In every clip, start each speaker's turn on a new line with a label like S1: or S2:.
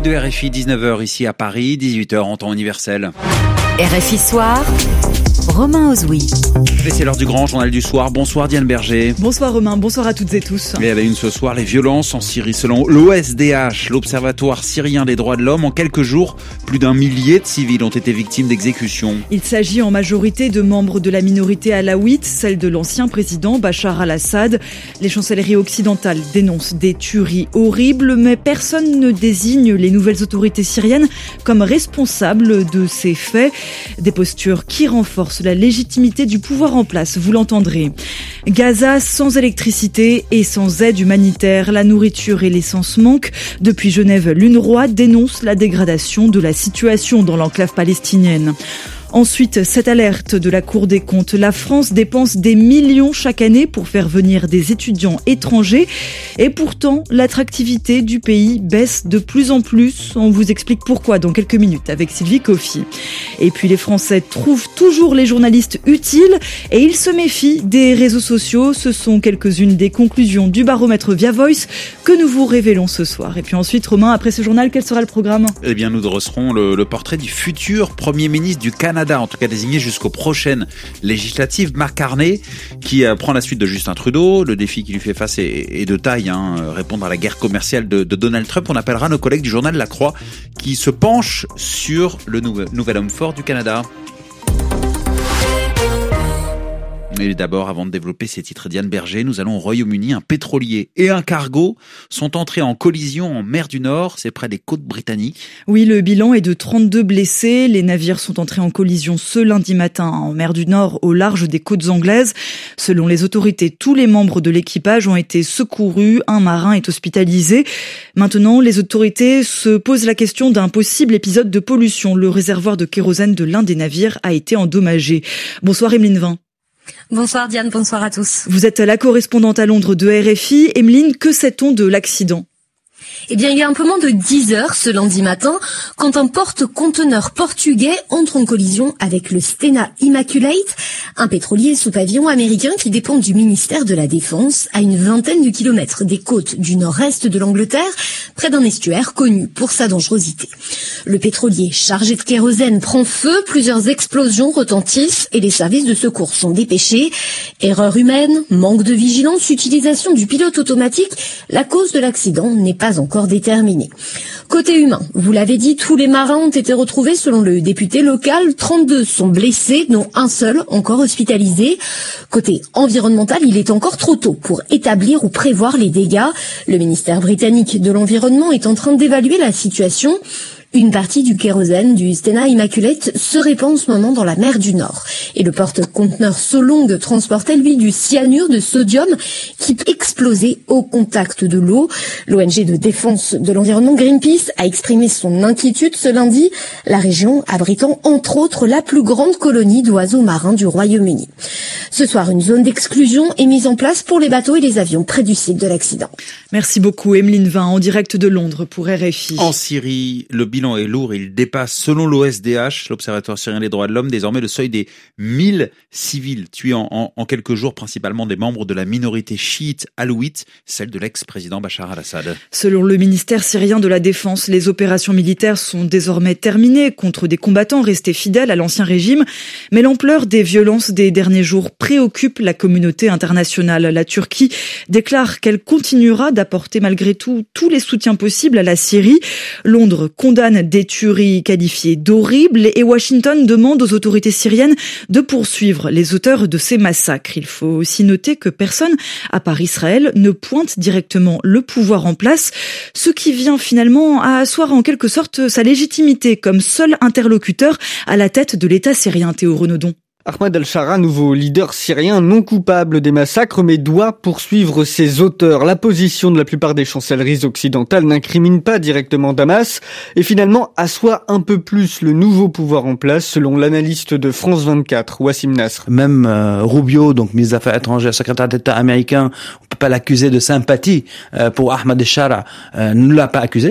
S1: de RFI, 19h ici à Paris, 18h en temps universel.
S2: RFI Soir, Romain Ozoui.
S1: Et c'est l'heure du grand journal du soir. Bonsoir Diane Berger.
S3: Bonsoir Romain, bonsoir à toutes et tous.
S1: Et à la une ce soir, les violences en Syrie. Selon l'OSDH, l'Observatoire syrien des droits de l'homme, en quelques jours, plus d'1 millier de civils ont été victimes d'exécutions.
S3: Il s'agit en majorité de membres de la minorité alaouite, celle de l'ancien président Bachar al-Assad. Les chancelleries occidentales dénoncent des tueries horribles, mais personne ne désigne les nouvelles autorités syriennes comme responsables de ces faits. Des postures qui renforcent la légitimité du pouvoir en place, vous l'entendrez. Gaza sans électricité et sans aide humanitaire, la nourriture et l'essence manquent. Depuis Genève, l'UNRWA dénonce la dégradation de la situation dans l'enclave palestinienne. Ensuite, cette alerte de la Cour des comptes. La France dépense des millions chaque année pour faire venir des étudiants étrangers. Et pourtant, l'attractivité du pays baisse de plus en plus. On vous explique pourquoi dans quelques minutes avec Sylvie Coffy. Et puis les Français trouvent toujours les journalistes utiles et ils se méfient des réseaux sociaux. Ce sont quelques-unes des conclusions du baromètre Via Voice que nous vous révélons ce soir. Et puis ensuite, Romain, après ce journal, quel sera le programme ?
S1: Eh bien, nous dresserons le portrait du futur Premier ministre du Canada, en tout cas désigné jusqu'aux prochaines législatives, Mark Carney, qui prend la suite de Justin Trudeau. Le défi qui lui fait face est de taille, répondre à la guerre commerciale de Donald Trump. On appellera nos collègues du journal La Croix qui se penchent sur le nouvel homme fort du Canada. Mais d'abord, avant de développer ces titres, Diane Berger, nous allons au Royaume-Uni. Un pétrolier et un cargo sont entrés en collision en mer du Nord, c'est près des côtes britanniques.
S3: Oui, le bilan est de 32 blessés. Les navires sont entrés en collision ce lundi matin en mer du Nord, au large des côtes anglaises. Selon les autorités, tous les membres de l'équipage ont été secourus. Un marin est hospitalisé. Maintenant, les autorités se posent la question d'un possible épisode de pollution. Le réservoir de kérosène de l'un des navires a été endommagé. Bonsoir Emeline Vin.
S4: Bonsoir Diane, bonsoir à tous.
S3: Vous êtes la correspondante à Londres de RFI. Emeline, que sait-on de l'accident ?
S4: Eh bien, il y a un peu moins de 10 heures ce lundi matin, quand un porte-conteneur portugais entre en collision avec le Stena Immaculate, un pétrolier sous pavillon américain qui dépend du ministère de la Défense, à une vingtaine de kilomètres des côtes du nord-est de l'Angleterre, près d'un estuaire connu pour sa dangerosité. Le pétrolier chargé de kérosène prend feu, plusieurs explosions retentissent et les services de secours sont dépêchés. Erreur humaine, manque de vigilance, utilisation du pilote automatique, la cause de l'accident n'est pas encore déterminée. Côté humain, vous l'avez dit, tous les marins ont été retrouvés selon le député local. 32 sont blessés, dont un seul encore hospitalisé. Côté environnemental, il est encore trop tôt pour établir ou prévoir les dégâts. Le ministère britannique de l'Environnement est en train d'évaluer la situation. Une partie du kérosène du Stena Immaculate se répand en ce moment dans la mer du Nord. Et le porte-conteneur Solong transportait, lui, du cyanure de sodium qui peut exploser au contact de l'eau. L'ONG de défense de l'environnement Greenpeace a exprimé son inquiétude ce lundi, la région abritant entre autres la plus grande colonie d'oiseaux marins du Royaume-Uni. Ce soir, une zone d'exclusion est mise en place pour les bateaux et les avions près du site de l'accident.
S3: Merci beaucoup Emeline Vin, en direct de Londres pour RFI.
S1: En Syrie, le bilan est lourd, il dépasse, selon l'OSDH, l'Observatoire syrien des droits de l'homme, désormais le seuil des 1000 civils tués en quelques jours, principalement des membres de la minorité chiite alaouite, celle de l'ex-président Bachar al-Assad.
S3: Selon le ministère syrien de la Défense, les opérations militaires sont désormais terminées contre des combattants restés fidèles à l'ancien régime, mais l'ampleur des violences des derniers jours préoccupe la communauté internationale. La Turquie déclare qu'elle continuera d'apporter malgré tout tous les soutiens possibles à la Syrie. Londres condamne des tueries qualifiées d'horribles et Washington demande aux autorités syriennes de poursuivre les auteurs de ces massacres. Il faut aussi noter que personne, à part Israël, ne pointe directement le pouvoir en place, ce qui vient finalement à asseoir en quelque sorte sa légitimité comme seul interlocuteur à la tête de l'État syrien. Théo Renaudon.
S5: Ahmed al-Shara, nouveau leader syrien non coupable des massacres, mais doit poursuivre ses auteurs. La position de la plupart des chancelleries occidentales n'incrimine pas directement Damas et finalement assoit un peu plus le nouveau pouvoir en place, selon l'analyste de France 24, Wassim Nasr.
S6: Même Rubio, donc ministre des Affaires étrangères, secrétaire d'État américain, on peut pas l'accuser de sympathie pour Ahmed al-Shara, ne l'a pas accusé.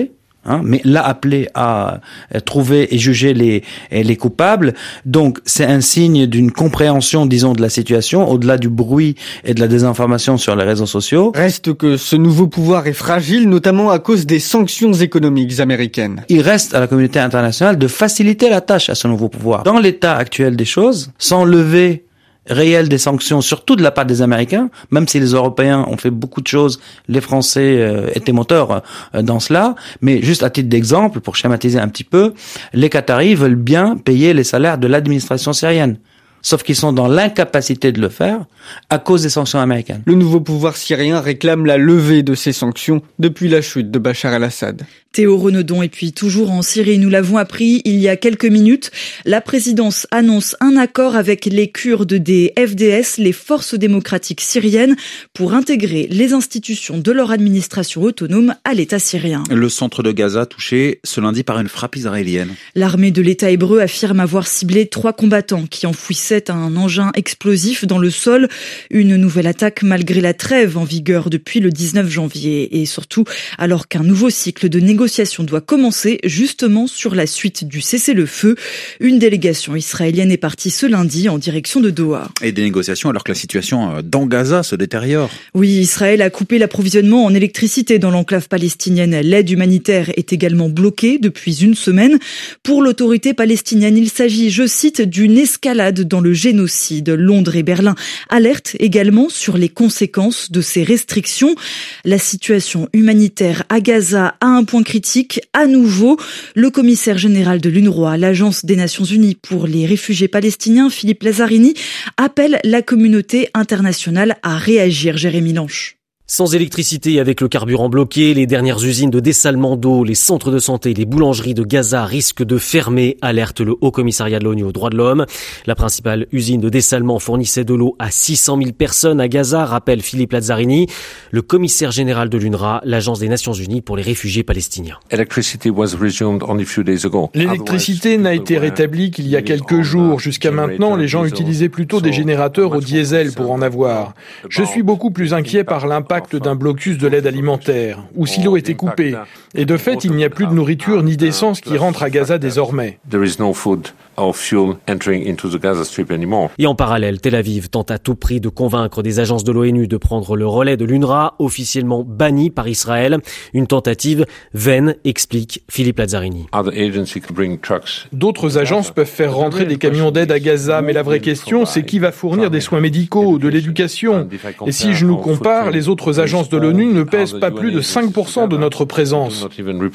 S6: mais l'a appelé à trouver et juger les coupables. Donc, c'est un signe d'une compréhension, disons, de la situation, au-delà du bruit et de la désinformation sur les réseaux sociaux.
S5: Reste que ce nouveau pouvoir est fragile, notamment à cause des sanctions économiques américaines.
S6: Il reste à la communauté internationale de faciliter la tâche à ce nouveau pouvoir. Dans l'état actuel des choses, sans lever réel des sanctions, surtout de la part des Américains, même si les Européens ont fait beaucoup de choses, les Français étaient moteurs dans cela, mais juste à titre d'exemple, pour schématiser un petit peu, les Qataris veulent bien payer les salaires de l'administration syrienne. Sauf qu'ils sont dans l'incapacité de le faire à cause des sanctions américaines.
S5: Le nouveau pouvoir syrien réclame la levée de ces sanctions depuis la chute de Bachar el-Assad.
S3: Théo Renaudon, et puis toujours en Syrie, nous l'avons appris il y a quelques minutes, la présidence annonce un accord avec les Kurdes des FDS, les forces démocratiques syriennes, pour intégrer les institutions de leur administration autonome à l'État syrien.
S1: Le centre de Gaza touché ce lundi par une frappe israélienne.
S3: L'armée de l'État hébreu affirme avoir ciblé 3 combattants qui enfouissaient un engin explosif dans le sol. Une nouvelle attaque malgré la trêve en vigueur depuis le 19 janvier. Et surtout, alors qu'un nouveau cycle de négociations doit commencer justement sur la suite du cessez-le-feu. Une délégation israélienne est partie ce lundi en direction de Doha.
S1: Et des négociations alors que la situation dans Gaza se détériore.
S3: Oui, Israël a coupé l'approvisionnement en électricité dans l'enclave palestinienne. L'aide humanitaire est également bloquée depuis une semaine. Pour l'autorité palestinienne, il s'agit, je cite, d'une escalade dans le génocide. Londres et Berlin alertent également sur les conséquences de ces restrictions. La situation humanitaire à Gaza a un point critique. À nouveau, le commissaire général de l'UNRWA, l'Agence des Nations Unies pour les réfugiés palestiniens, Philippe Lazzarini, appelle la communauté internationale à réagir. Jérémy Lanche.
S7: Sans électricité et avec le carburant bloqué, les dernières usines de dessalement d'eau, les centres de santé, les boulangeries de Gaza risquent de fermer, alerte le Haut Commissariat de l'ONU aux droits de l'homme. La principale usine de dessalement fournissait de l'eau à 600 000 personnes à Gaza, rappelle Philippe Lazzarini, le commissaire général de l'UNRWA, l'Agence des Nations Unies pour les réfugiés palestiniens.
S8: L'électricité n'a été rétablie qu'il y a quelques jours. Jusqu'à maintenant, les gens utilisaient plutôt des générateurs au diesel pour en avoir. Je suis beaucoup plus inquiet par l'impact d'un blocus de l'aide alimentaire, où si l'eau était coupée. Et de fait, il n'y a plus de nourriture ni d'essence qui rentre à Gaza désormais.
S7: Et en parallèle, Tel Aviv tente à tout prix de convaincre des agences de l'ONU de prendre le relais de l'UNRWA, officiellement banni par Israël. Une tentative vaine, explique Philippe Lazzarini.
S8: D'autres agences peuvent faire rentrer des camions d'aide à Gaza, mais la vraie question, c'est qui va fournir des soins médicaux, de l'éducation. Et si je nous compare, les autres agences de l'ONU ne pèsent pas plus de 5% de notre présence.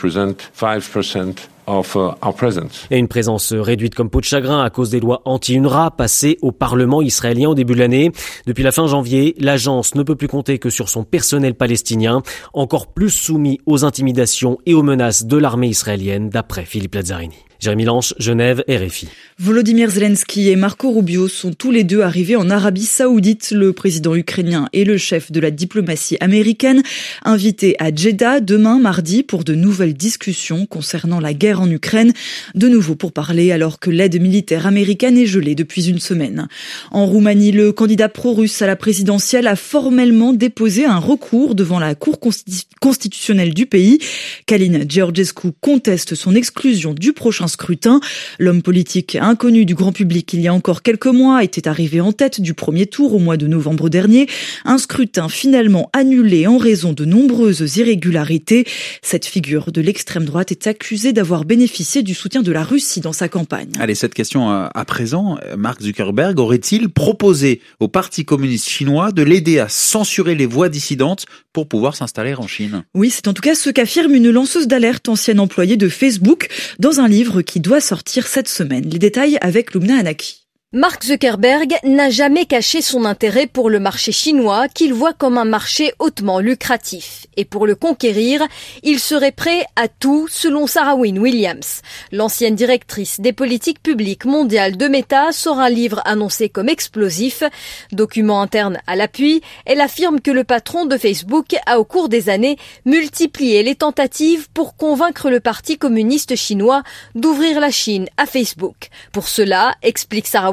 S7: Et une présence réduite comme peau de chagrin à cause des lois anti-UNRWA passées au Parlement israélien au début de l'année. Depuis la fin janvier, l'agence ne peut plus compter que sur son personnel palestinien, encore plus soumis aux intimidations et aux menaces de l'armée israélienne, d'après Philippe Lazzarini. Jérémy Lanche, Genève, RFI.
S3: Volodymyr Zelensky et Marco Rubio sont tous les deux arrivés en Arabie Saoudite. Le président ukrainien et le chef de la diplomatie américaine, invités à Jeddah demain mardi pour de nouvelles discussions concernant la guerre en Ukraine. De nouveau pour parler alors que l'aide militaire américaine est gelée depuis une semaine. En Roumanie, le candidat pro-russe à la présidentielle a formellement déposé un recours devant la Cour constitutionnelle du pays. Călin Georgescu conteste son exclusion du prochain scrutin. L'homme politique inconnu du grand public il y a encore quelques mois était arrivé en tête du premier tour au mois de novembre dernier. Un scrutin finalement annulé en raison de nombreuses irrégularités. Cette figure de l'extrême droite est accusée d'avoir bénéficié du soutien de la Russie dans sa campagne.
S1: Allez, cette question à présent, Mark Zuckerberg aurait-il proposé au Parti communiste chinois de l'aider à censurer les voix dissidentes pour pouvoir s'installer en Chine?
S3: Oui, c'est en tout cas ce qu'affirme une lanceuse d'alerte, ancienne employée de Facebook, dans un livre qui doit sortir cette semaine. Les détails avec Lumna Anaki.
S9: Mark Zuckerberg n'a jamais caché son intérêt pour le marché chinois qu'il voit comme un marché hautement lucratif. Et pour le conquérir, il serait prêt à tout, selon Sarah Wynne Williams. L'ancienne directrice des politiques publiques mondiales de Meta sort un livre annoncé comme explosif. Document interne à l'appui, elle affirme que le patron de Facebook a au cours des années multiplié les tentatives pour convaincre le Parti communiste chinois d'ouvrir la Chine à Facebook. Pour cela, explique Sarah Wynne,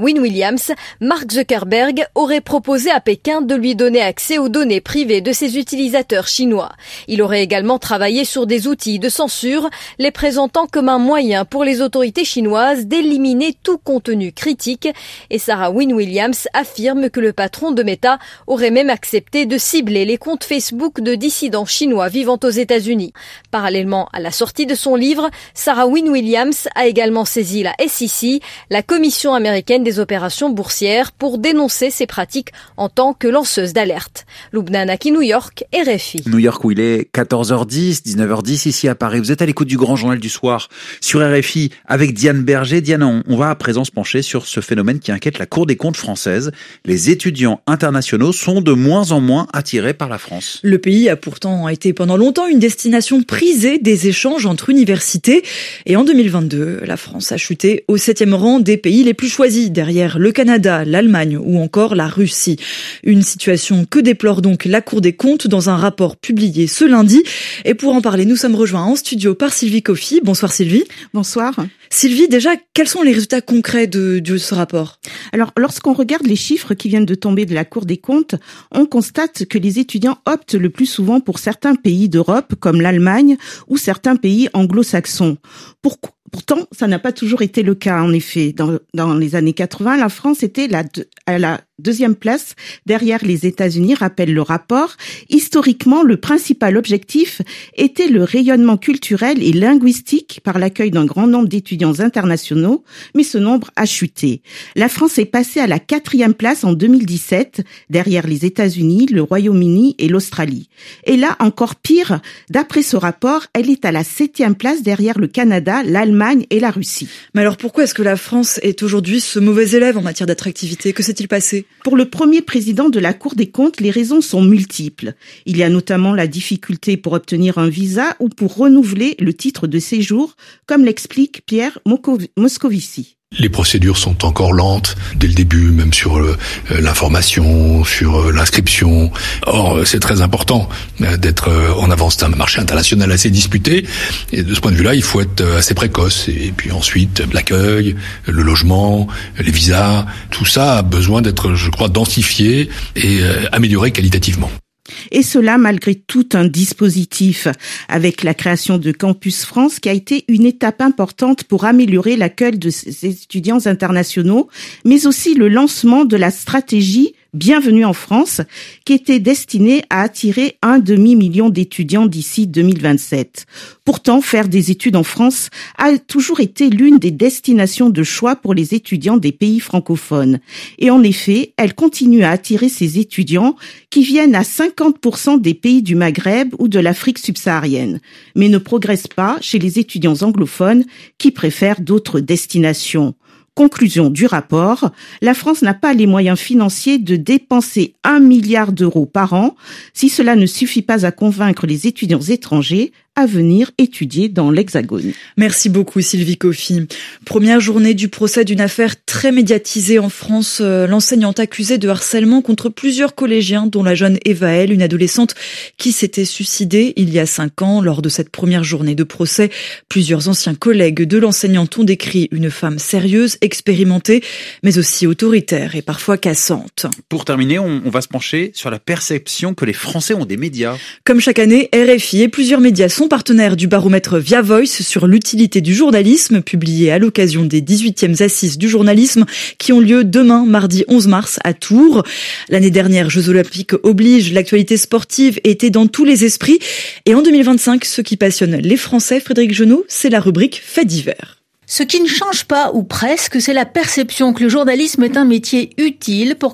S9: Wynne-Williams, Mark Zuckerberg aurait proposé à Pékin de lui donner accès aux données privées de ses utilisateurs chinois. Il aurait également travaillé sur des outils de censure, les présentant comme un moyen pour les autorités chinoises d'éliminer tout contenu critique. Et Sarah Wynne-Williams affirme que le patron de Meta aurait même accepté de cibler les comptes Facebook de dissidents chinois vivant aux États-Unis. Parallèlement à la sortie de son livre, Sarah Wynne-Williams a également saisi la SEC, la Commission américaine des opérations boursières, pour dénoncer ses pratiques en tant que lanceuse d'alerte. Lubna Anaki, New York, RFI.
S1: New York où il est 14h10, 19h10 ici à Paris. Vous êtes à l'écoute du Grand Journal du Soir sur RFI avec Diane Berger. Diane, on va à présent se pencher sur ce phénomène qui inquiète la Cour des comptes française. Les étudiants internationaux sont de moins en moins attirés par la France.
S3: Le pays a pourtant été pendant longtemps une destination prisée des échanges entre universités. Et en 2022, la France a chuté au 7e rang des pays les plus choisis, derrière le Canada, l'Allemagne ou encore la Russie. Une situation que déplore donc la Cour des comptes dans un rapport publié ce lundi. Et pour en parler, nous sommes rejoints en studio par Sylvie Coffy. Bonsoir Sylvie.
S10: Bonsoir.
S3: Sylvie, déjà, quels sont les résultats concrets de ce rapport ?
S10: Alors, lorsqu'on regarde les chiffres qui viennent de tomber de la Cour des comptes, on constate que les étudiants optent le plus souvent pour certains pays d'Europe, comme l'Allemagne, ou certains pays anglo-saxons. Pourtant, ça n'a pas toujours été le cas, en effet. Dans les années 80, la France était à la deuxième place derrière les États-Unis, rappelle le rapport. Historiquement, le principal objectif était le rayonnement culturel et linguistique par l'accueil d'un grand nombre d'étudiants internationaux, mais ce nombre a chuté. La France est passée à la 4e place en 2017, derrière les États-Unis, le Royaume-Uni et l'Australie. Et là, encore pire, d'après ce rapport, elle est à la 7e place derrière le Canada, l'Allemagne et la Russie.
S3: Mais alors pourquoi est-ce que la France est aujourd'hui ce mauvais élève en matière d'attractivité ? Que s'est-il passé ?
S10: Pour le premier président de la Cour des comptes, les raisons sont multiples. Il y a notamment la difficulté pour obtenir un visa ou pour renouveler le titre de séjour, comme l'explique Pierre Moscovici.
S11: Les procédures sont encore lentes dès le début, même sur l'information, sur l'inscription. Or, c'est très important d'être en avance. C'est un marché international assez disputé. Et de ce point de vue-là, il faut être assez précoce. Et puis ensuite, l'accueil, le logement, les visas, tout ça a besoin d'être, je crois, densifié et amélioré qualitativement.
S10: Et cela malgré tout un dispositif, avec la création de Campus France qui a été une étape importante pour améliorer l'accueil de ces étudiants internationaux, mais aussi le lancement de la stratégie Bienvenue en France, qui était destinée à attirer 1,5 million d'étudiants d'ici 2027. Pourtant, faire des études en France a toujours été l'une des destinations de choix pour les étudiants des pays francophones. Et en effet, elle continue à attirer ces étudiants qui viennent à 50% des pays du Maghreb ou de l'Afrique subsaharienne, mais ne progressent pas chez les étudiants anglophones qui préfèrent d'autres destinations. Conclusion du rapport, la France n'a pas les moyens financiers de dépenser 1 milliard d'euros par an si cela ne suffit pas à convaincre les étudiants étrangers à venir étudier dans l'Hexagone.
S3: Merci beaucoup Sylvie Coffy. Première journée du procès d'une affaire très médiatisée en France. L'enseignante accusée de harcèlement contre plusieurs collégiens, dont la jeune Eva L, une adolescente qui s'était suicidée il y a 5 ans. Lors de cette première journée de procès, plusieurs anciens collègues de l'enseignante ont décrit une femme sérieuse, expérimentée, mais aussi autoritaire et parfois cassante.
S1: Pour terminer, on va se pencher sur la perception que les Français ont des médias.
S3: Comme chaque année, RFI et plusieurs médias sont partenaires du baromètre Via Voice sur l'utilité du journalisme, publié à l'occasion des 18e Assises du journalisme qui ont lieu demain, mardi 11 mars, à Tours. L'année dernière, Jeux Olympiques oblige, l'actualité sportive était dans tous les esprits. Et en 2025, ce qui passionne les Français, Frédéric Genot, c'est la rubrique Faits divers.
S12: Ce qui ne change pas, ou presque, c'est la perception que le journalisme est un métier utile pour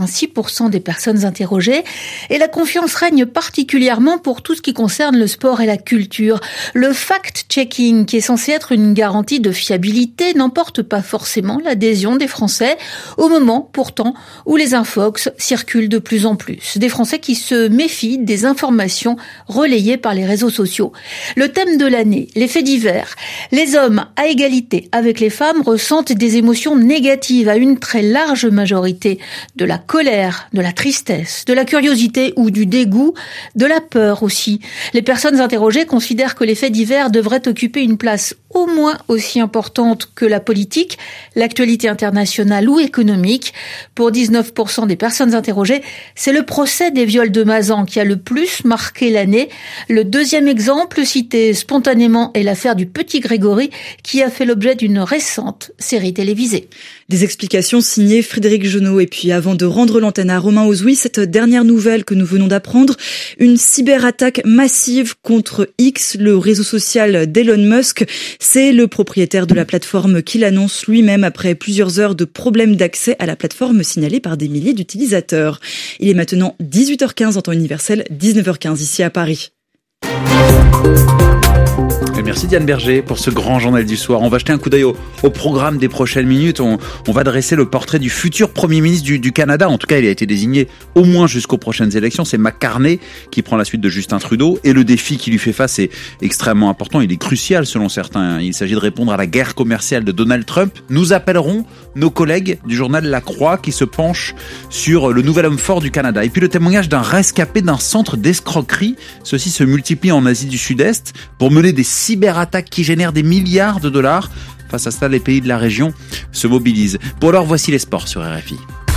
S12: 86% des personnes interrogées. Et la confiance règne particulièrement pour tout ce qui concerne le sport et la culture. Le fact-checking, qui est censé être une garantie de fiabilité, n'emporte pas forcément l'adhésion des Français, au moment, pourtant, où les infox circulent de plus en plus. Des Français qui se méfient des informations relayées par les réseaux sociaux. Le thème de l'année, les faits divers. Les hommes à égalité avec les femmes ressentent des émotions négatives à une très large majorité. De la colère, de la tristesse, de la curiosité ou du dégoût, de la peur aussi. Les personnes interrogées considèrent que les faits divers devraient occuper une place au moins aussi importante que la politique, l'actualité internationale ou économique. Pour 19% des personnes interrogées, c'est le procès des viols de Mazan qui a le plus marqué l'année. Le deuxième exemple cité spontanément est l'affaire du petit Grégory qui a fait l'objet d'une récente série télévisée.
S3: Des explications signées Frédéric Genot. Et puis avant de rendre l'antenne à Romain Ozoui, cette dernière nouvelle que nous venons d'apprendre, une cyberattaque massive contre X, le réseau social d'Elon Musk. C'est le propriétaire de la plateforme qui l'annonce lui-même après plusieurs heures de problèmes d'accès à la plateforme signalés par des milliers d'utilisateurs. Il est maintenant 18h15 en temps universel, 19h15 ici à Paris.
S1: Et merci Diane Berger pour ce grand journal du soir. On va jeter un coup d'œil au programme des prochaines minutes. On va dresser le portrait du futur Premier ministre du Canada. En tout cas, il a été désigné au moins jusqu'aux prochaines élections. C'est Mark Carney qui prend la suite de Justin Trudeau. Et le défi qui lui fait face est extrêmement important. Il est crucial selon certains. Il s'agit de répondre à la guerre commerciale de Donald Trump. Nous appellerons nos collègues du journal La Croix qui se penchent sur le nouvel homme fort du Canada. Et puis le témoignage d'un rescapé d'un centre d'escroquerie. Ceux-ci se multiplient en Asie du Sud-Est pour mener des cyberattaques qui génèrent des milliards de dollars. Face à cela, les pays de la région se mobilisent. Pour l'heure, voici les sports sur RFI.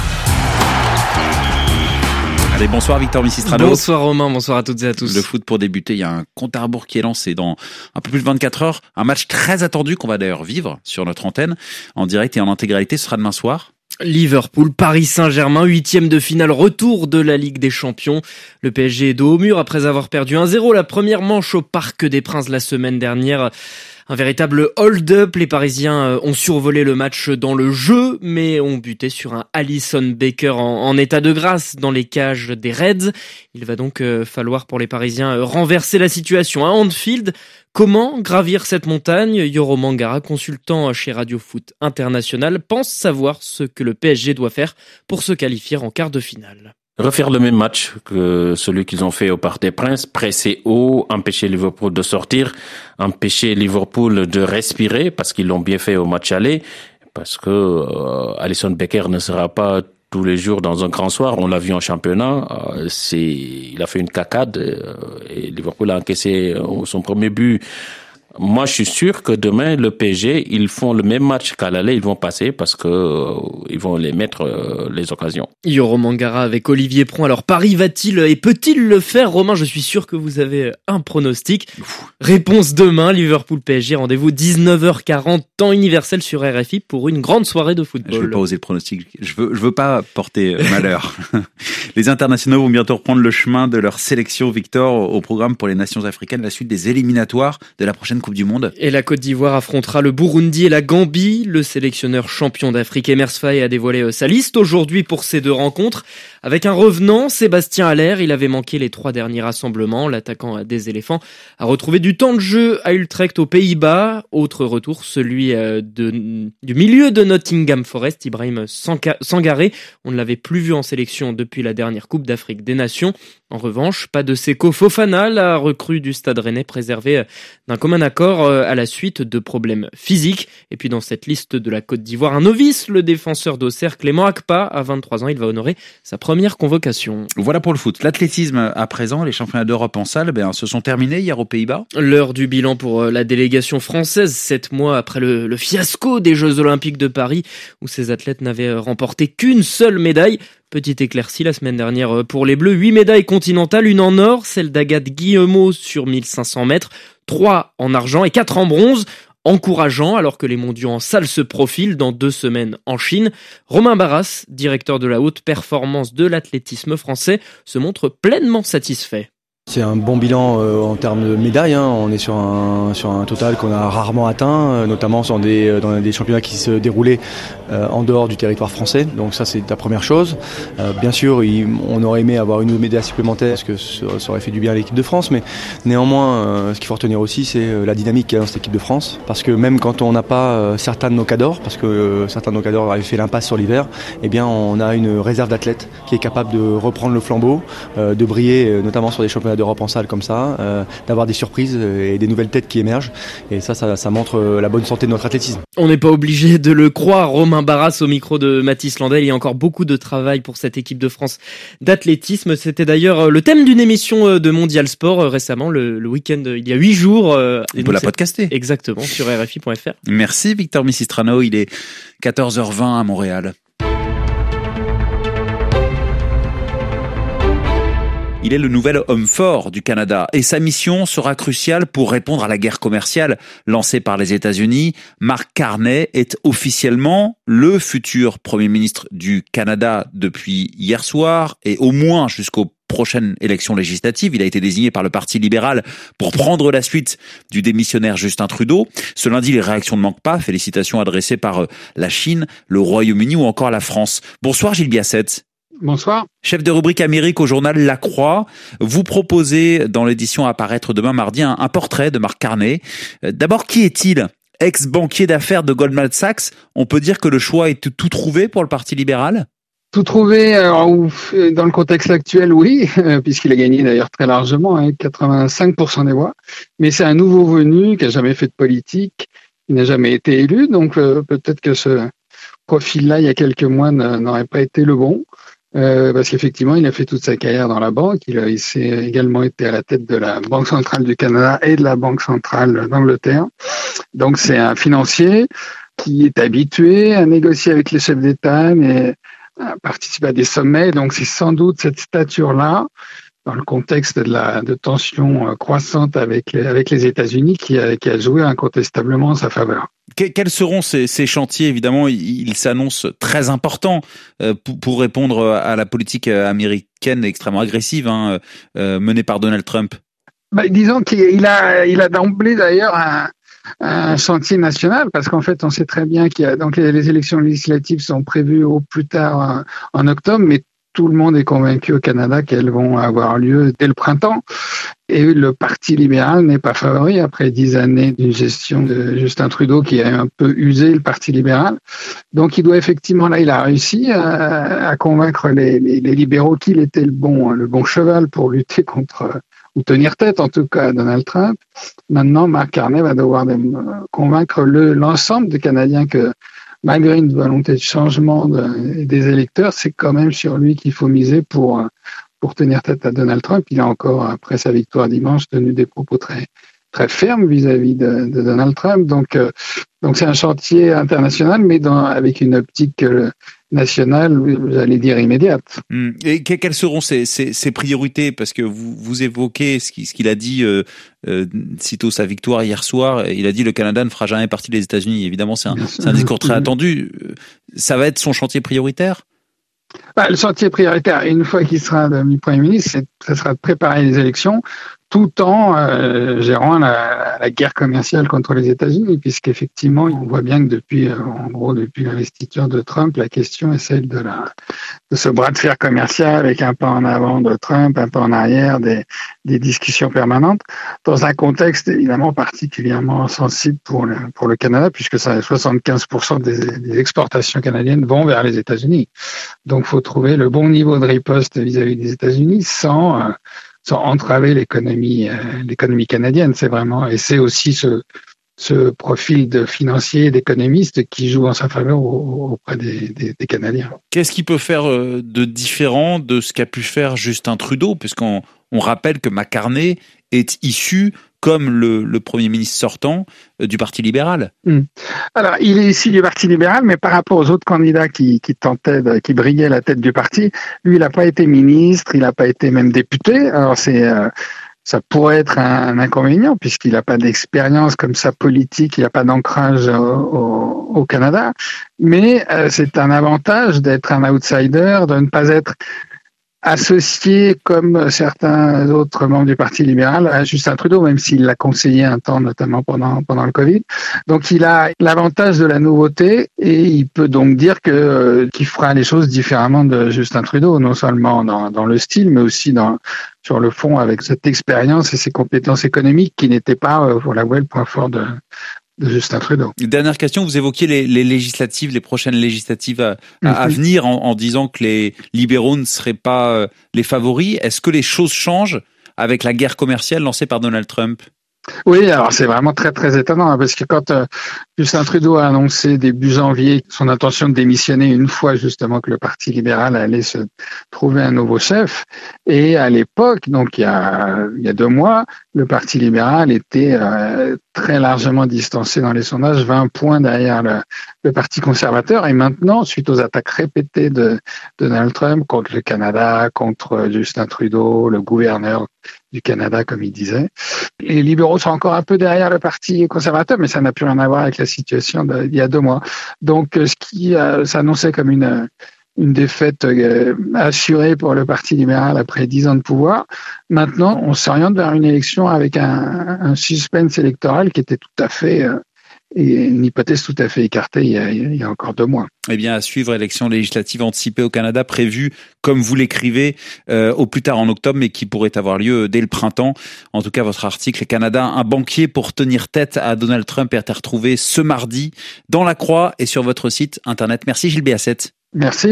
S1: Allez, bonsoir Victor Misistrado.
S13: Bonsoir Romain, bonsoir à toutes et à tous.
S1: Le foot pour débuter, il y a un compte à rebours qui est lancé dans un peu plus de 24 heures. Un match très attendu qu'on va d'ailleurs vivre sur notre antenne en direct et en intégralité. Ce sera demain soir.
S13: Liverpool, Paris Saint-Germain, 8e de finale, retour de la Ligue des Champions. Le PSG est dos au mur après avoir perdu 1-0 la première manche au Parc des Princes la semaine dernière. Un véritable hold-up, les Parisiens ont survolé le match dans le jeu, mais ont buté sur un Alisson Becker en état de grâce dans les cages des Reds. Il va donc falloir pour les Parisiens renverser la situation à Anfield. Comment gravir cette montagne ? Yoro Mangara, consultant chez Radio Foot International, pense savoir ce que le PSG doit faire pour se qualifier en quart de finale.
S14: Refaire le même match que celui qu'ils ont fait au Parc des Princes, presser haut, empêcher Liverpool de sortir, empêcher Liverpool de respirer, parce qu'ils l'ont bien fait au match aller, parce que Alisson Becker ne sera pas tous les jours dans un grand soir. On l'a vu en championnat, il a fait une cacade et Liverpool a encaissé son premier but. Moi, je suis sûr que demain, le PSG, ils font le même match qu'à l'aller, ils vont passer parce que ils vont les mettre les occasions.
S13: Yoro Mangara avec Olivier Pron. Alors, Paris va-t-il et peut-il le faire ? Romain, je suis sûr que vous avez un pronostic. Réponse demain, Liverpool-PSG, rendez-vous 19h40, temps universel sur RFI pour une grande soirée de football.
S1: Je vais pas oser le pronostic, je veux pas porter malheur. Les internationaux vont bientôt reprendre le chemin de leur sélection, Victor, au programme pour les nations africaines, la suite des éliminatoires de la prochaine Coupe du Monde.
S13: Et la Côte d'Ivoire affrontera le Burundi et la Gambie. Le sélectionneur champion d'Afrique Emers Faye a dévoilé sa liste aujourd'hui pour ces deux rencontres. Avec un revenant, Sébastien Haller, il avait manqué les 3 derniers rassemblements. L'attaquant des éléphants a retrouvé du temps de jeu à Utrecht aux Pays-Bas. Autre retour, celui du milieu de Nottingham Forest, Ibrahim Sangaré. On ne l'avait plus vu en sélection depuis la dernière Coupe d'Afrique des Nations. En revanche, pas de Seko Fofana, la recrue du Stade Rennais, préservée d'un commun accord à la suite de problèmes physiques. Et puis dans cette liste de la Côte d'Ivoire, un novice, le défenseur d'Auxerre, Clément Akpa, à 23 ans, il va honorer sa première convocation.
S1: Voilà pour le foot. L'athlétisme à présent, les championnats d'Europe en salle se sont terminés hier aux Pays-Bas.
S13: L'heure du bilan pour la délégation française, 7 mois après le fiasco des Jeux Olympiques de Paris, où ces athlètes n'avaient remporté qu'une seule médaille. Petite éclaircie la semaine dernière pour les Bleus, 8 médailles continentales, une en or, celle d'Agathe Guillemot sur 1500 mètres, 3 en argent et 4 en bronze. Encourageant alors que les mondiaux en salle se profilent dans 2 semaines en Chine. Romain Barras, directeur de la haute performance de l'athlétisme français, se montre pleinement satisfait.
S15: C'est un bon bilan en termes de médailles. On est sur un total qu'on a rarement atteint, notamment dans des championnats qui se déroulaient en dehors du territoire français. Donc ça, c'est la première chose. Bien sûr, on aurait aimé avoir une médaille supplémentaire parce que ça aurait fait du bien à l'équipe de France. Mais néanmoins, ce qu'il faut retenir aussi, c'est la dynamique qu'il y a dans cette équipe de France. Parce que même quand on n'a pas certains de nos cadors, parce que certains de nos cadors avaient fait l'impasse sur l'hiver, eh bien, on a une réserve d'athlètes qui est capable de reprendre le flambeau, de briller, notamment sur des championnats d'Europe en salle comme ça, d'avoir des surprises et des nouvelles têtes qui émergent. Et ça montre la bonne santé de notre athlétisme.
S13: On n'est pas obligé de le croire. Romain Barras au micro de Mathis Landel. Il y a encore beaucoup de travail pour cette équipe de France d'athlétisme. C'était d'ailleurs le thème d'une émission de Mondial Sport récemment, le week-end, il y a 8 jours.
S1: On peut la podcaster.
S13: Exactement, sur RFI.fr.
S1: Merci Victor Missistrano. Il est 14h20 à Montréal. Il est le nouvel homme fort du Canada et sa mission sera cruciale pour répondre à la guerre commerciale lancée par les États-Unis. Mark Carney est officiellement le futur Premier ministre du Canada depuis hier soir et au moins jusqu'aux prochaines élections législatives. Il a été désigné par le Parti libéral pour prendre la suite du démissionnaire Justin Trudeau. Ce lundi, les réactions ne manquent pas. Félicitations adressées par la Chine, le Royaume-Uni ou encore la France. Bonsoir Gilles Biasset.
S16: Bonsoir.
S1: Chef de rubrique Amérique au journal La Croix, vous proposez dans l'édition à paraître demain mardi un portrait de Mark Carney. D'abord, qui est-il ? Ex-banquier d'affaires de Goldman Sachs, on peut dire que le choix est tout trouvé pour le Parti libéral ?
S16: Tout trouvé, dans le contexte actuel, oui, puisqu'il a gagné d'ailleurs très largement, 85% des voix. Mais c'est un nouveau venu qui n'a jamais fait de politique, qui n'a jamais été élu, donc peut-être que ce profil-là, il y a quelques mois, n'aurait pas été le bon. Parce qu'effectivement, il a fait toute sa carrière dans la banque. Il s'est également été à la tête de la Banque centrale du Canada et de la Banque centrale d'Angleterre. Donc, c'est un financier qui est habitué à négocier avec les chefs d'État, mais à participer à des sommets. Donc, c'est sans doute cette stature-là, dans le contexte de tensions croissantes avec les États-Unis, qui a joué incontestablement en sa faveur.
S1: Quels seront ces chantiers ? Évidemment, ils s'annoncent très importants pour répondre à la politique américaine extrêmement agressive menée par Donald Trump.
S16: Disons qu'il a d'emblée d'ailleurs un chantier national, parce qu'en fait, on sait très bien donc les élections législatives sont prévues au plus tard en octobre, mais tout le monde est convaincu au Canada qu'elles vont avoir lieu dès le printemps. Et le Parti libéral n'est pas favori après 10 années d'une gestion de Justin Trudeau qui a un peu usé le Parti libéral. Donc il doit effectivement, là, il a réussi à convaincre les libéraux qu'il était le bon cheval pour lutter contre, ou tenir tête en tout cas à Donald Trump. Maintenant, Mark Carney va devoir convaincre l'ensemble des Canadiens que malgré une volonté de changement des électeurs, c'est quand même sur lui qu'il faut miser pour tenir tête à Donald Trump. Il a encore, après sa victoire dimanche, tenu des propos très, très fermes vis-à-vis de Donald Trump. Donc c'est un chantier international, mais avec une optique nationale, j'allais dire immédiate.
S1: Et quelles seront ses priorités ? Parce que vous évoquez ce qu'il a dit sitôt sa victoire hier soir. Il a dit le Canada ne fera jamais partie des États-Unis. Évidemment, c'est un discours très attendu. Ça va être son chantier prioritaire ?
S16: Le chantier prioritaire, une fois qu'il sera devenu Premier ministre, ça sera de préparer les élections tout en gérant la guerre commerciale contre les États-Unis, puisqu'effectivement, on voit bien que depuis l'investiture de Trump, la question est celle de ce bras de fer commercial avec un pas en avant de Trump, un pas en arrière, des discussions permanentes, dans un contexte évidemment particulièrement sensible pour le Canada, puisque 75% des exportations canadiennes vont vers les États-Unis. Donc, faut trouver le bon niveau de riposte vis-à-vis des États-Unis sans entraver l'économie canadienne. Et c'est aussi ce profil de financier et d'économiste qui joue en sa faveur auprès des Canadiens.
S1: Qu'est-ce qui peut faire de différent de ce qu'a pu faire Justin Trudeau, puisqu'on rappelle que Mark Carney est issu, comme le Premier ministre sortant, du Parti libéral.
S16: Alors, il est issu du Parti libéral, mais par rapport aux autres candidats qui qui brillaient à la tête du parti, lui, il n'a pas été ministre, il n'a pas été même député. Alors, ça pourrait être un inconvénient, puisqu'il n'a pas d'expérience comme ça politique, il n'a pas d'ancrage au Canada. Mais c'est un avantage d'être un outsider, de ne pas être associé, comme certains autres membres du Parti libéral, à Justin Trudeau, même s'il l'a conseillé un temps, notamment pendant le Covid. Donc, il a l'avantage de la nouveauté et il peut donc dire qu'il fera les choses différemment de Justin Trudeau, non seulement dans le style, mais aussi sur le fond, avec cette expérience et ses compétences économiques qui n'étaient pas, pour l'avouer, le point fort de Justin Trudeau.
S1: Dernière question, vous évoquiez les législatives, les prochaines législatives à venir en disant que les libéraux ne seraient pas les favoris. Est-ce que les choses changent avec la guerre commerciale lancée par Donald Trump?
S16: Oui, alors c'est vraiment très très étonnant parce que quand Justin Trudeau a annoncé début janvier son intention de démissionner une fois justement que le Parti libéral allait se trouver un nouveau chef, et à l'époque, donc il y a 2 mois, le Parti libéral était très largement distancé dans les sondages, 20 points derrière le Parti conservateur, et maintenant, suite aux attaques répétées de Donald Trump contre le Canada, contre Justin Trudeau, le gouverneur du Canada, comme il disait, les libéraux sont encore un peu derrière le Parti conservateur, mais ça n'a plus rien à voir avec la situation d'il y a 2 mois. Donc, ce qui s'annonçait comme une défaite assurée pour le Parti libéral après 10 ans de pouvoir, maintenant, on s'oriente vers une élection avec un suspense électoral qui était tout à fait et une hypothèse tout à fait écartée il y a encore 2 mois.
S1: Eh bien, à suivre, élection législative anticipée au Canada prévue, comme vous l'écrivez, au plus tard en octobre, mais qui pourrait avoir lieu dès le printemps. En tout cas, votre article Canada, un banquier pour tenir tête à Donald Trump, est retrouvé ce mardi dans La Croix et sur votre site internet. Merci Gilles Béassette.
S16: Merci.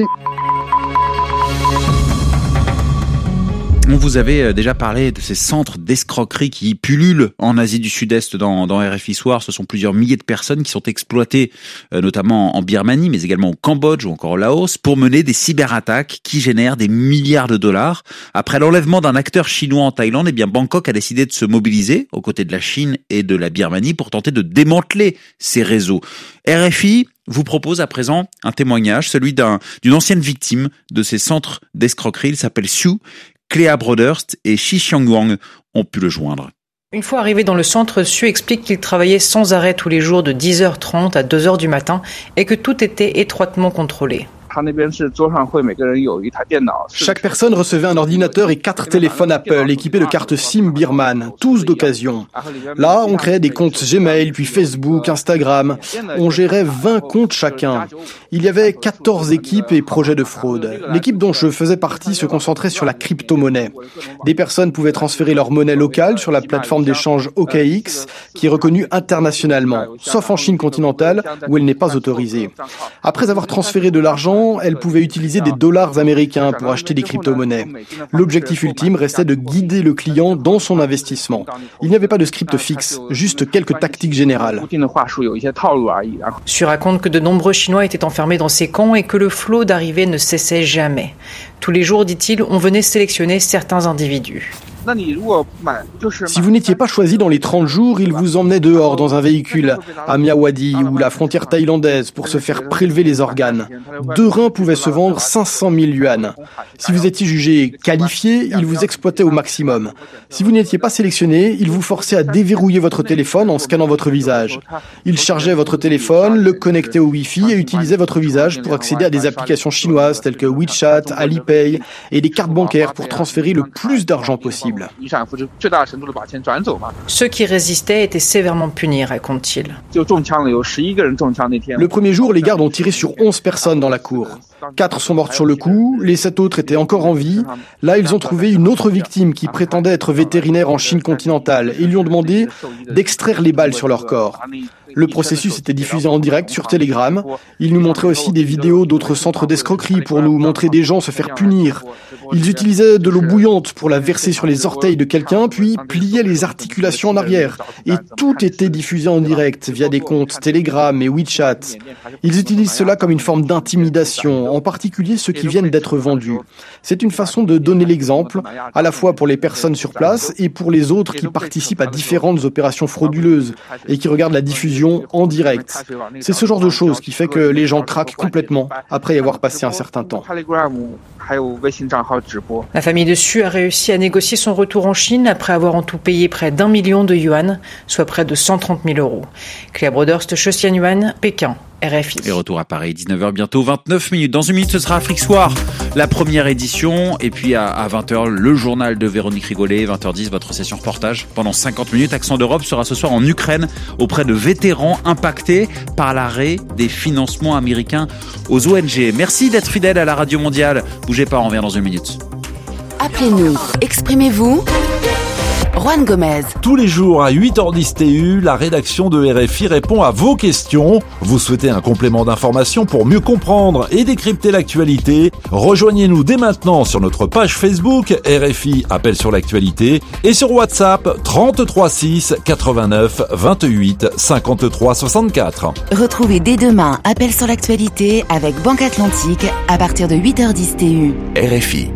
S1: On vous avait déjà parlé de ces centres d'escroquerie qui pullulent en Asie du Sud-Est dans RFI Soir. Ce sont plusieurs milliers de personnes qui sont exploitées, notamment en Birmanie, mais également au Cambodge ou encore au Laos, pour mener des cyberattaques qui génèrent des milliards de dollars. Après l'enlèvement d'un acteur chinois en Thaïlande, eh bien Bangkok a décidé de se mobiliser aux côtés de la Chine et de la Birmanie pour tenter de démanteler ces réseaux. RFI vous propose à présent un témoignage, celui d'une ancienne victime de ces centres d'escroquerie. Il s'appelle Sue. Cléa Broderst et Shi Xiangwang ont pu le joindre.
S17: Une fois arrivé dans le centre, Sue explique qu'il travaillait sans arrêt tous les jours de 10h30 à 2h du matin et que tout était étroitement contrôlé.
S18: Chaque personne recevait un ordinateur et 4 téléphones Apple équipés de cartes SIM Birman, tous d'occasion. Là, on créait des comptes Gmail, puis Facebook, Instagram. On gérait 20 comptes chacun. Il y avait 14 équipes et projets de fraude. L'équipe dont je faisais partie se concentrait sur la crypto-monnaie. Des personnes pouvaient transférer leur monnaie locale sur la plateforme d'échange OKX, qui est reconnue internationalement, sauf en Chine continentale, où elle n'est pas autorisée. Après avoir transféré de l'argent, elle pouvait utiliser des dollars américains pour acheter des crypto-monnaies. L'objectif ultime restait de guider le client dans son investissement. Il n'y avait pas de script fixe, juste quelques tactiques générales.
S17: Sue raconte que de nombreux Chinois étaient enfermés dans ces camps et que le flot d'arrivées ne cessait jamais. Tous les jours, dit-il, on venait sélectionner certains individus.
S18: Si vous n'étiez pas choisi dans les 30 jours, ils vous emmenaient dehors dans un véhicule à Myawaddy ou la frontière thaïlandaise pour se faire prélever les organes. 2 reins pouvaient se vendre 500 000 yuan. Si vous étiez jugé qualifié, ils vous exploitaient au maximum. Si vous n'étiez pas sélectionné, ils vous forçaient à déverrouiller votre téléphone en scannant votre visage. Ils chargeaient votre téléphone, le connectaient au Wi-Fi et utilisaient votre visage pour accéder à des applications chinoises telles que WeChat, Alipay et des cartes bancaires pour transférer le plus d'argent possible.
S17: Ceux qui résistaient étaient sévèrement punis, raconte-t-il.
S18: Le premier jour, les gardes ont tiré sur 11 personnes dans la cour. 4 sont mortes sur le coup, les 7 autres étaient encore en vie. Là, ils ont trouvé une autre victime qui prétendait être vétérinaire en Chine continentale et lui ont demandé d'extraire les balles sur leur corps. Le processus était diffusé en direct sur Telegram. Ils nous montraient aussi des vidéos d'autres centres d'escroquerie pour nous montrer des gens se faire punir. Ils utilisaient de l'eau bouillante pour la verser sur les orteils de quelqu'un, puis pliaient les articulations en arrière. Et tout était diffusé en direct via des comptes Telegram et WeChat. Ils utilisent cela comme une forme d'intimidation, en particulier ceux qui viennent d'être vendus. C'est une façon de donner l'exemple, à la fois pour les personnes sur place et pour les autres qui participent à différentes opérations frauduleuses et qui regardent la diffusion en direct. C'est ce genre de choses qui fait que les gens craquent complètement après y avoir passé un certain temps.
S17: La famille de Sue a réussi à négocier son retour en Chine après avoir en tout payé près d'1 million de yuan, soit près de 130 000 euros. Cléa Broderst, Yuan, Pékin. RFI.
S1: Et retour à Paris, 19h bientôt, 29 minutes. Dans 1 minute, ce sera Afrique Soir, la première édition. Et puis à 20h, le journal de Véronique Rigolet. 20h10, votre session reportage pendant 50 minutes. Accent d'Europe sera ce soir en Ukraine auprès de vétérans impactés par l'arrêt des financements américains aux ONG. Merci d'être fidèle à la Radio Mondiale. Bougez pas, on revient dans 1 minute.
S2: Appelez-nous, exprimez-vous Juan Gomez.
S19: Tous les jours à 8h10 TU, la rédaction de RFI répond à vos questions. Vous souhaitez un complément d'information pour mieux comprendre et décrypter l'actualité? Rejoignez-nous dès maintenant sur notre page Facebook RFI Appel sur l'actualité et sur WhatsApp 33 6 89 28 53 64.
S2: Retrouvez dès demain Appel sur l'actualité avec Banque Atlantique à partir de 8h10 TU.
S19: RFI.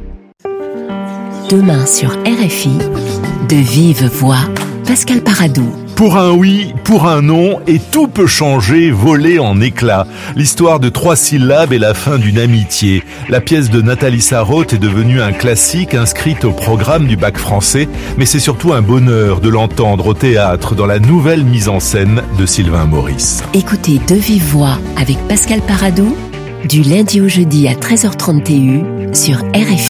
S2: Demain sur RFI, de vive voix, Pascal Paradou.
S20: Pour un oui, pour un non, et tout peut changer, voler en éclats. L'histoire de 3 syllabes et la fin d'une amitié. La pièce de Nathalie Sarraute est devenue un classique inscrite au programme du bac français, mais c'est surtout un bonheur de l'entendre au théâtre dans la nouvelle mise en scène de Sylvain Maurice.
S2: Écoutez de vive voix avec Pascal Paradou, du lundi au jeudi à 13h30 TU sur RFI.